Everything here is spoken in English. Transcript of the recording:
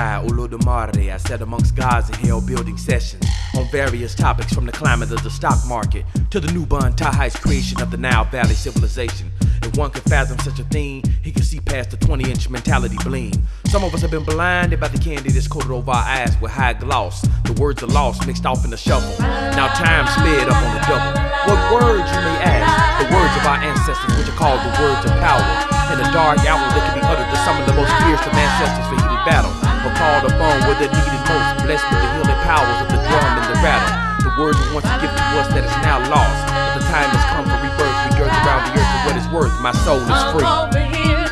Shai Uludumare, I sat amongst gods in hell building sessions on various topics from the climate of the stock market to the newborn Tahai's creation of the Nile Valley civilization. If one could fathom such a thing, he could see past the 20-inch mentality bling. Some of us have been blinded by the candy that's coated over our eyes with high gloss. The words are lost, mixed off in the shuffle. Now time sped up on the double. What words, you may ask? The words of our ancestors, which are called the words of power. In a dark hour, they can be uttered to some of the most fierce of ancestors for heated battle, or called upon where they're needed most, blessed with the healing powers of the drum and the rattle. The words were once a gift to us that is now lost, but the time has come for rebirth. We girth around the earth for what it's worth. My soul is free.